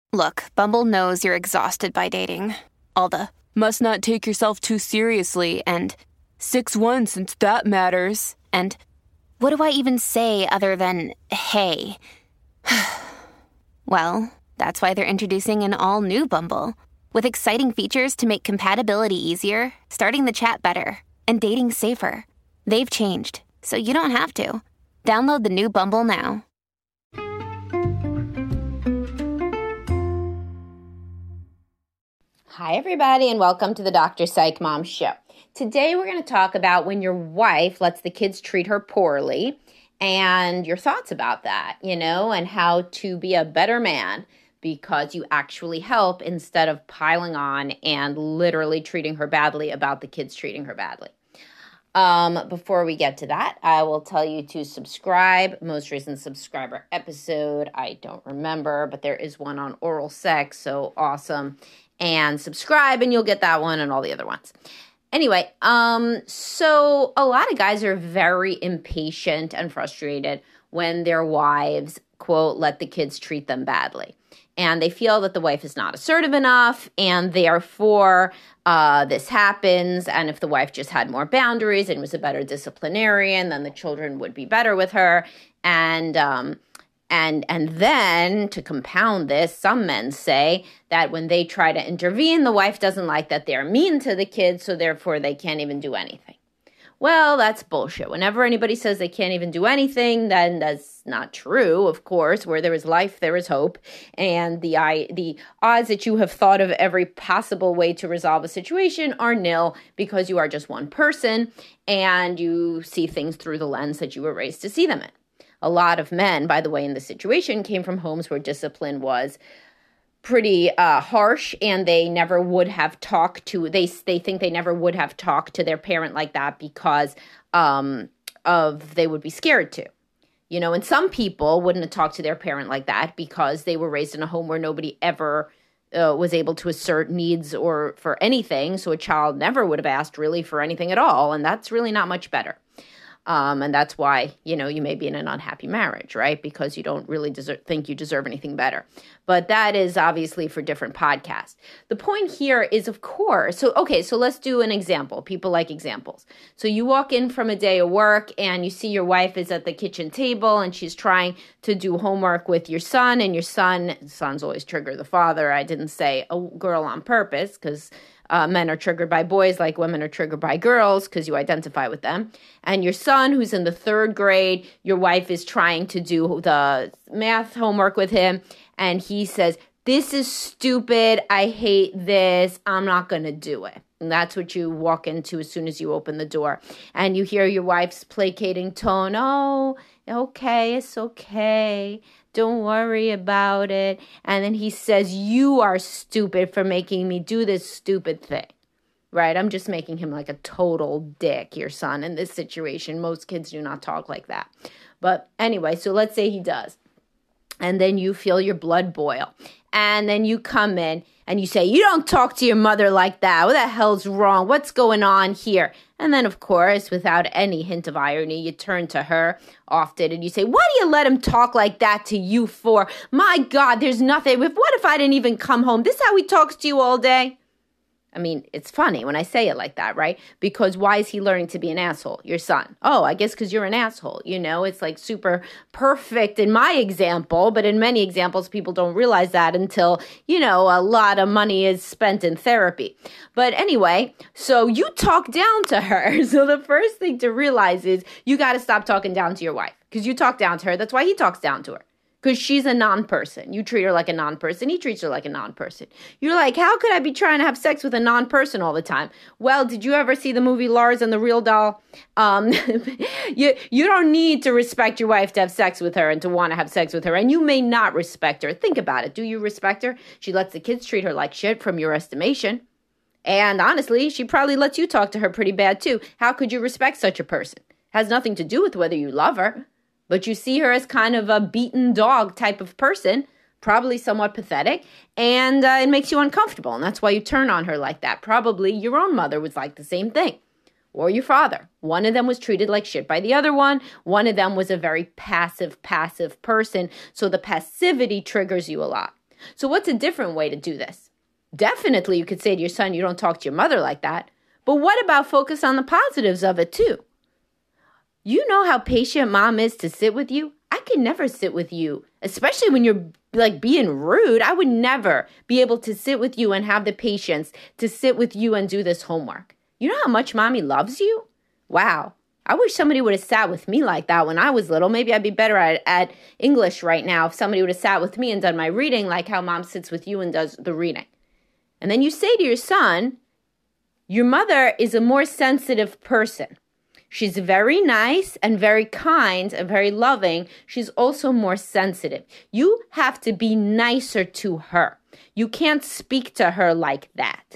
Look, Bumble knows you're exhausted by dating. All the must not take yourself too seriously and 6'1" since that matters. And what do I even say other than hey? Well, that's why they're introducing an all-new Bumble with exciting features to make compatibility easier, starting the chat better, and dating safer. They've changed, so you don't have to. Download the new Bumble now. Hi, everybody, and welcome to the Dr. Psych Mom Show. Today, we're going to talk about when your wife lets the kids treat her poorly and your thoughts about that, and how to be a better man because you actually help instead of piling on and literally treating her badly about the kids treating her badly. Before we get to that, I will tell you to subscribe. Most recent subscriber episode, I don't remember, but there is one on oral sex, so awesome. And subscribe and you'll get that one and all the other ones. Anyway, so a lot of guys are very impatient and frustrated when their wives, quote, let the kids treat them badly. And they feel that the wife is not assertive enough, and therefore this happens. And if the wife just had more boundaries and was a better disciplinarian, then the children would be better with her. And then, to compound this, some men say that when they try to intervene, the wife doesn't like that they're mean to the kids, so therefore they can't even do anything. Well, that's bullshit. Whenever anybody says they can't even do anything, then that's not true, of course. Where there is life, there is hope. And the odds that you have thought of every possible way to resolve a situation are nil because you are just one person and you see things through the lens that you were raised to see them in. A lot of men, by the way, in this situation came from homes where discipline was pretty harsh, and they never would have talked to, they think they never would have talked to their parent like that because they would be scared to. And some people wouldn't have talked to their parent like that because they were raised in a home where nobody ever was able to assert needs or for anything. So a child never would have asked really for anything at all, and that's really not much better. And that's why, you may be in an unhappy marriage, right? Because you don't really think you deserve anything better. But that is obviously for different podcasts. The point here is, of course, so let's do an example. People like examples. So you walk in from a day of work and you see your wife is at the kitchen table and she's trying to do homework with your son, and your sons always trigger the father. I didn't say a girl on purpose because men are triggered by boys like women are triggered by girls because you identify with them. And your son, who's in the 3rd grade, your wife is trying to do the math homework with him. And he says, "This is stupid. I hate this. I'm not going to do it." And that's what you walk into as soon as you open the door. And you hear your wife's placating tone. "Oh, okay, it's okay. Don't worry about it." And then he says, "You are stupid for making me do this stupid thing." Right? I'm just making him like a total dick, your son, in this situation. Most kids do not talk like that. But anyway, so let's say he does. And then you feel your blood boil. And then you come in and you say, "You don't talk to your mother like that. What the hell's wrong? What's going on here?" And then, of course, without any hint of irony, you turn to her often and you say, "Why do you let him talk like that to you for? My God, there's nothing. What if I didn't even come home? This is how he talks to you all day?" I mean, it's funny when I say it like that, right? Because why is he learning to be an asshole? Your son. Oh, I guess because you're an asshole. It's like super perfect in my example, but in many examples, people don't realize that until, a lot of money is spent in therapy. But anyway, so you talk down to her. So the first thing to realize is you got to stop talking down to your wife because you talk down to her. That's why he talks down to her. Because she's a non-person. You treat her like a non-person. He treats her like a non-person. You're like, how could I be trying to have sex with a non-person all the time? Well, did you ever see the movie Lars and the Real Doll? You don't need to respect your wife to have sex with her and to want to have sex with her. And you may not respect her. Think about it. Do you respect her? She lets the kids treat her like shit from your estimation. And honestly, she probably lets you talk to her pretty bad too. How could you respect such a person? Has nothing to do with whether you love her. But you see her as kind of a beaten dog type of person, probably somewhat pathetic, and it makes you uncomfortable. And that's why you turn on her like that. Probably your own mother was like the same thing. Or your father. One of them was treated like shit by the other one. One of them was a very passive person. So the passivity triggers you a lot. So what's a different way to do this? Definitely you could say to your son, you don't talk to your mother like that. But what about focus on the positives of it too? You know how patient mom is to sit with you? I could never sit with you, especially when you're like being rude. I would never be able to sit with you and have the patience to sit with you and do this homework. You know how much mommy loves you? Wow. I wish somebody would have sat with me like that when I was little. Maybe I'd be better at English right now if somebody would have sat with me and done my reading like how mom sits with you and does the reading. And then you say to your son, your mother is a more sensitive person. She's very nice and very kind and very loving. She's also more sensitive. You have to be nicer to her. You can't speak to her like that.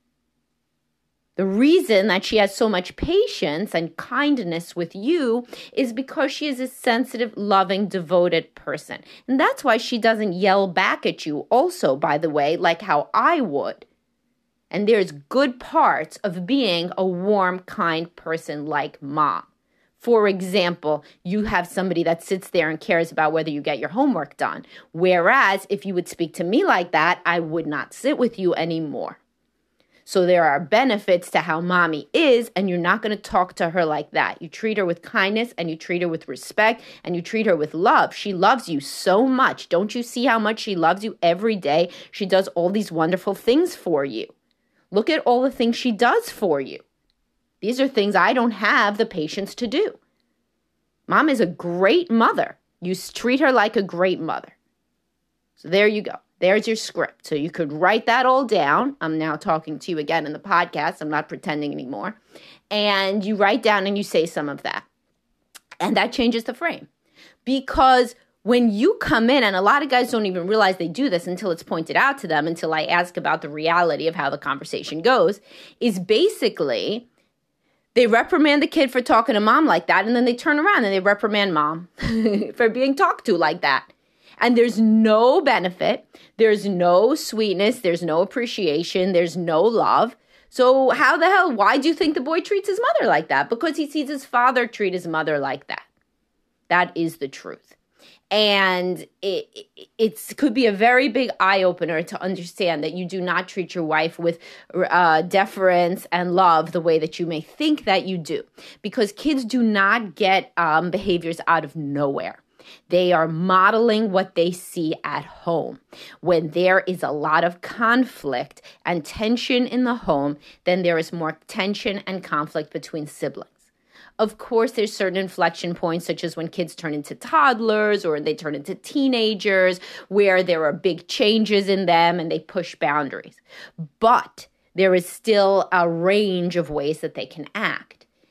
The reason that she has so much patience and kindness with you is because she is a sensitive, loving, devoted person. And that's why she doesn't yell back at you also, by the way, like how I would. And there's good parts of being a warm, kind person like mom. For example, you have somebody that sits there and cares about whether you get your homework done. Whereas if you would speak to me like that, I would not sit with you anymore. So there are benefits to how mommy is, and you're not going to talk to her like that. You treat her with kindness, and you treat her with respect, and you treat her with love. She loves you so much. Don't you see how much she loves you every day? She does all these wonderful things for you. Look at all the things she does for you. These are things I don't have the patience to do. Mom is a great mother. You treat her like a great mother. So there you go. There's your script. So you could write that all down. I'm now talking to you again in the podcast. I'm not pretending anymore. And you write down and you say some of that. And that changes the frame. Because when you come in, and a lot of guys don't even realize they do this until it's pointed out to them, until I ask about the reality of how the conversation goes, is basically they reprimand the kid for talking to mom like that, and then they turn around and they reprimand mom for being talked to like that. And there's no benefit, there's no sweetness, there's no appreciation, there's no love. So how the hell, why do you think the boy treats his mother like that? Because he sees his father treat his mother like that. That is the truth. And it could be a very big eye-opener to understand that you do not treat your wife with deference and love the way that you may think that you do. Because kids do not get behaviors out of nowhere. They are modeling what they see at home. When there is a lot of conflict and tension in the home, then there is more tension and conflict between siblings. Of course, there's certain inflection points, such as when kids turn into toddlers or they turn into teenagers, where there are big changes in them and they push boundaries. But there is still a range of ways that they can act.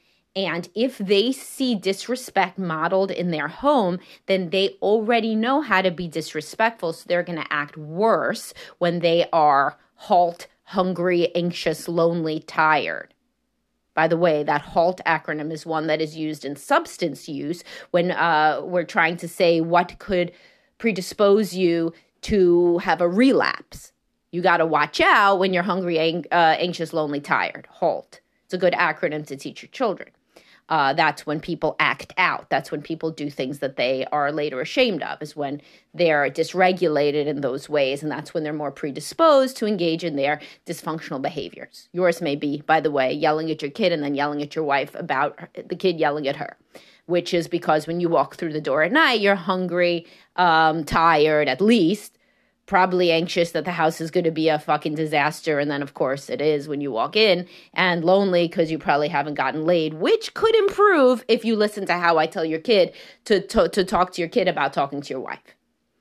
And if they see disrespect modeled in their home, then they already know how to be disrespectful. So they're going to act worse when they are halt, hungry, anxious, lonely, tired. By the way, that HALT acronym is one that is used in substance use when we're trying to say what could predispose you to have a relapse. You got to watch out when you're hungry, anxious, lonely, tired. HALT. It's a good acronym to teach your children. That's when people act out. That's when people do things that they are later ashamed of, is when they're dysregulated in those ways. And that's when they're more predisposed to engage in their dysfunctional behaviors. Yours may be, by the way, yelling at your kid and then yelling at your wife about the kid yelling at her, which is because when you walk through the door at night, you're hungry, tired at least, probably anxious that the house is going to be a fucking disaster. And then, of course, it is when you walk in, and lonely because you probably haven't gotten laid, which could improve if you listen to how I tell your kid to talk to your kid about talking to your wife.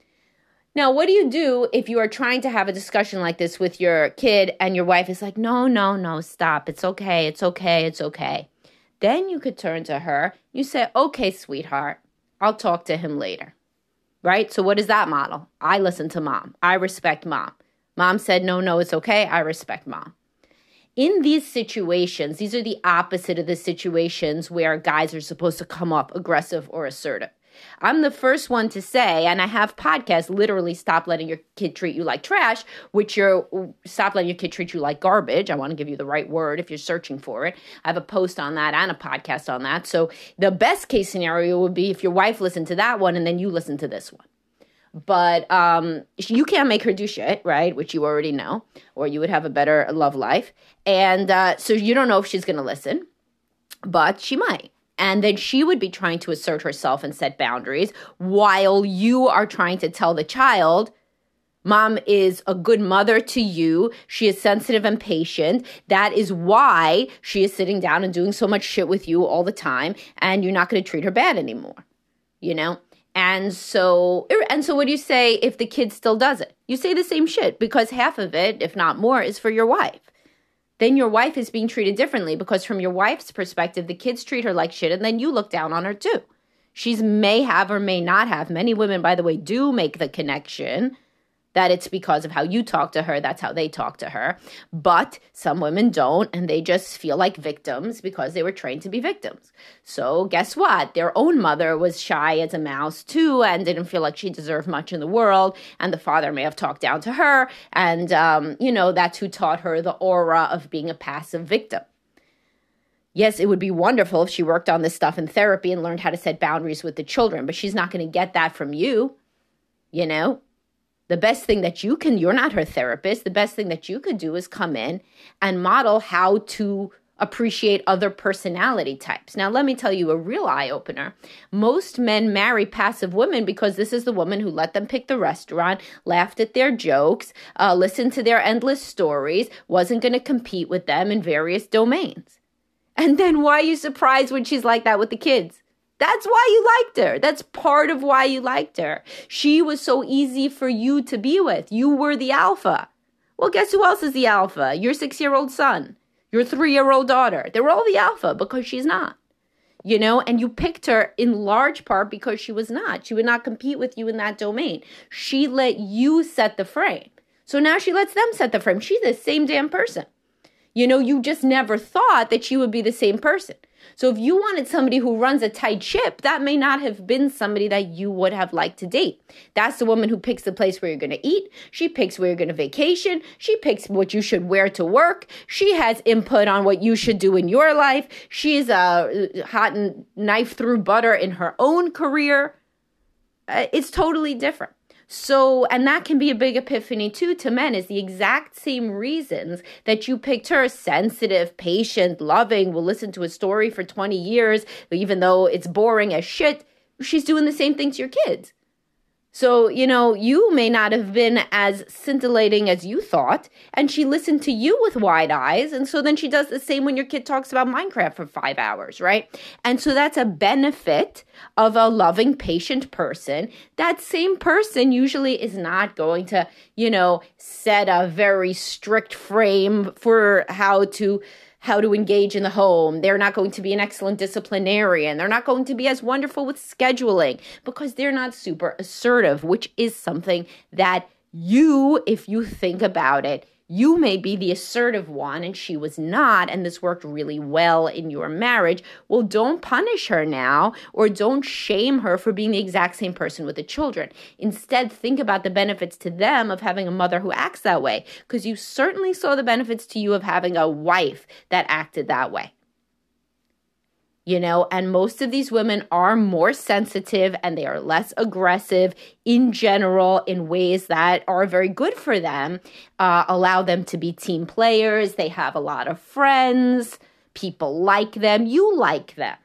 Now, what do you do if you are trying to have a discussion like this with your kid and your wife is like, no, stop. It's okay. It's okay. It's okay. Then you could turn to her. You say, okay, sweetheart, I'll talk to him later. Right? So what is that model? I listen to mom. I respect mom. Mom said, no, it's okay. I respect mom. In these situations, these are the opposite of the situations where guys are supposed to come up aggressive or assertive. I'm the first one to say, and I have podcasts, literally Stop Letting Your Kid Treat You Like Trash, which Stop Letting Your Kid Treat You Like Garbage. I want to give you the right word if you're searching for it. I have a post on that and a podcast on that. So the best case scenario would be if your wife listened to that one and then you listen to this one. But you can't make her do shit, right? Which you already know, or you would have a better love life. And so you don't know if she's going to listen, but she might. And then she would be trying to assert herself and set boundaries while you are trying to tell the child, Mom is a good mother to you. She is sensitive and patient. That is why she is sitting down and doing so much shit with you all the time. And you're not going to treat her bad anymore, you know? And so what do you say if the kid still does it? You say the same shit, because half of it, if not more, is for your wife. Then your wife is being treated differently because from your wife's perspective, the kids treat her like shit and then you look down on her too. She may have or may not have. Many women, by the way, do make the connection that it's because of how you talk to her. That's how they talk to her. But some women don't, and they just feel like victims because they were trained to be victims. So guess what? Their own mother was shy as a mouse too and didn't feel like she deserved much in the world. And the father may have talked down to her. And, that's who taught her the aura of being a passive victim. Yes, it would be wonderful if she worked on this stuff in therapy and learned how to set boundaries with the children, but she's not going to get that from you, you know? The best thing that you're not her therapist, the best thing that you could do is come in and model how to appreciate other personality types. Now, let me tell you a real eye-opener. Most men marry passive women because this is the woman who let them pick the restaurant, laughed at their jokes, listened to their endless stories, wasn't going to compete with them in various domains. And then why are you surprised when she's like that with the kids? That's why you liked her. That's part of why you liked her. She was so easy for you to be with. You were the alpha. Well, guess who else is the alpha? Your 6-year-old son, your 3-year-old daughter. They were all the alpha because she's not, you know, and you picked her in large part because she was not. She would not compete with you in that domain. She let you set the frame. So now she lets them set the frame. She's the same damn person. You know, you just never thought that she would be the same person. So if you wanted somebody who runs a tight ship, that may not have been somebody that you would have liked to date. That's the woman who picks the place where you're going to eat. She picks where you're going to vacation. She picks what you should wear to work. She has input on what you should do in your life. She's a hot knife through butter in her own career. It's totally different. So, and that can be a big epiphany too to men, is the exact same reasons that you picked her: sensitive, patient, loving, will listen to a story for 20 years, even though it's boring as shit. She's doing the same thing to your kids. So, you know, you may not have been as scintillating as you thought, and she listened to you with wide eyes, and so then she does the same when your kid talks about Minecraft for 5 hours, right? And so that's a benefit of a loving, patient person. That same person usually is not going to, you know, set a very strict frame for how to engage in the home. They're not going to be an excellent disciplinarian. They're not going to be as wonderful with scheduling because they're not super assertive, which is something that you, if you think about it, you may be the assertive one and she was not, and this worked really well in your marriage. Well, don't punish her now, or don't shame her for being the exact same person with the children. Instead, think about the benefits to them of having a mother who acts that way, because you certainly saw the benefits to you of having a wife that acted that way. You know, and most of these women are more sensitive and they are less aggressive in general in ways that are very good for them, allow them to be team players. They have a lot of friends. People like them. You like them.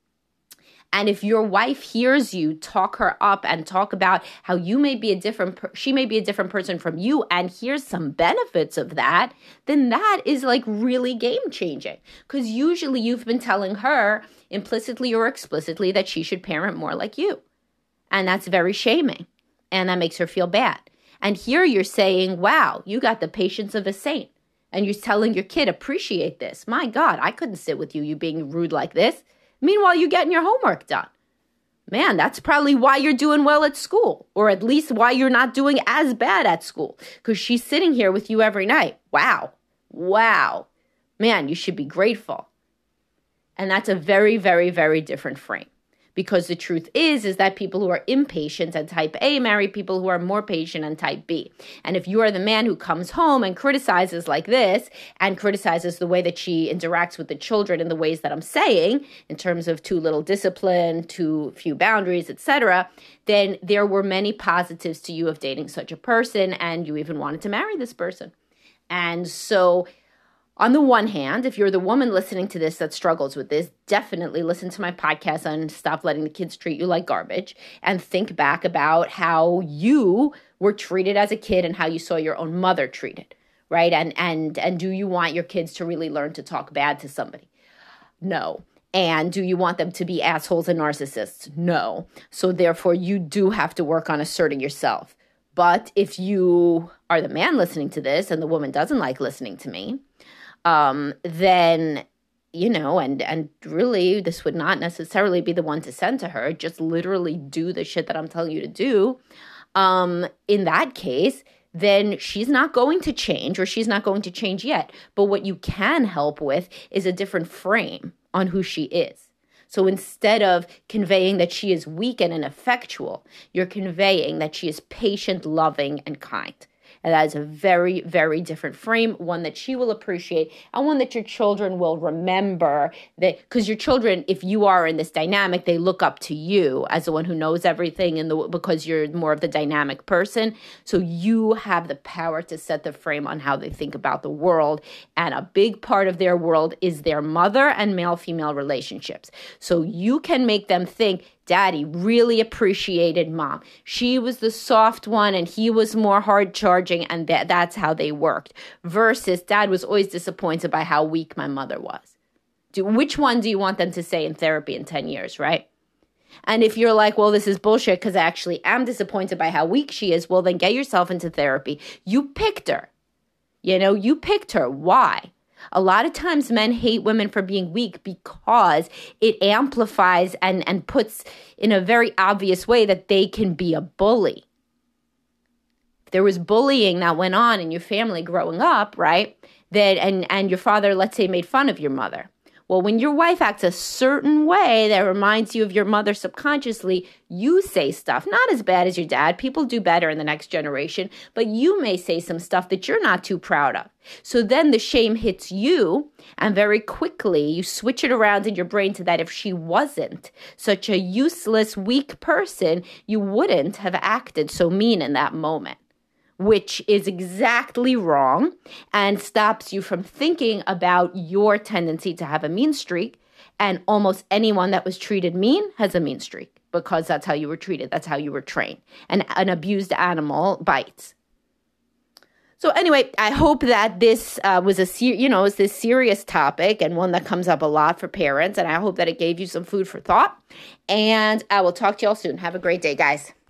And if your wife hears you talk her up and talk about how you may be she may be a different person from you, and here's some benefits of that, then that is like really game changing. Because usually you've been telling her implicitly or explicitly that she should parent more like you. And that's very shaming. And that makes her feel bad. And here you're saying, wow, you got the patience of a saint. And you're telling your kid, appreciate this. My God, I couldn't sit with you being rude like this. Meanwhile, you're getting your homework done. Man, that's probably why you're doing well at school, or at least why you're not doing as bad at school, because she's sitting here with you every night. Wow. Man, you should be grateful. And that's a very, very, very different frame, Because the truth is that people who are impatient and type A marry people who are more patient and type B. And if you are the man who comes home and criticizes like this and criticizes the way that she interacts with the children in the ways that I'm saying, in terms of too little discipline, too few boundaries, etc., then there were many positives to you of dating such a person, and you even wanted to marry this person. And so on the one hand, if you're the woman listening to this that struggles with this, definitely listen to my podcast on Stop Letting the Kids Treat You Like Garbage and think back about how you were treated as a kid and how you saw your own mother treated, right? And do you want your kids to really learn to talk bad to somebody? No. And do you want them to be assholes and narcissists? No. So therefore, you do have to work on asserting yourself. But if you are the man listening to this and the woman doesn't like listening to me, then, and really this would not necessarily be the one to send to her. Just literally do the shit that I'm telling you to do. In that case, then she's not going to change, or she's not going to change yet. But what you can help with is a different frame on who she is. So instead of conveying that she is weak and ineffectual, you're conveying that she is patient, loving, and kind. And that is a very, very different frame, one that she will appreciate and one that your children will remember. That because your children, if you are in this dynamic, they look up to you as the one who knows everything because you're more of the dynamic person. So you have the power to set the frame on how they think about the world. And a big part of their world is their mother and male-female relationships. So you can make them think, Daddy really appreciated Mom. She was the soft one and he was more hard charging, and that's how they worked. Versus Dad was always disappointed by how weak my mother was. Which one do you want them to say in therapy in 10 years, right? And if you're like, well, this is bullshit because I actually am disappointed by how weak she is, well, then get yourself into therapy. You picked her. You picked her. Why? A lot of times men hate women for being weak because it amplifies and puts in a very obvious way that they can be a bully. If there was bullying that went on in your family growing up, right, and your father, let's say, made fun of your mother. Well, when your wife acts a certain way that reminds you of your mother subconsciously, you say stuff, not as bad as your dad. People do better in the next generation, but you may say some stuff that you're not too proud of. So then the shame hits you, and very quickly you switch it around in your brain to that if she wasn't such a useless, weak person, you wouldn't have acted so mean in that moment. Which is exactly wrong and stops you from thinking about your tendency to have a mean streak. And almost anyone that was treated mean has a mean streak because that's how you were treated. That's how you were trained. And an abused animal bites. So anyway, I hope that this was is this serious topic and one that comes up a lot for parents. And I hope that it gave you some food for thought. And I will talk to y'all soon. Have a great day, guys.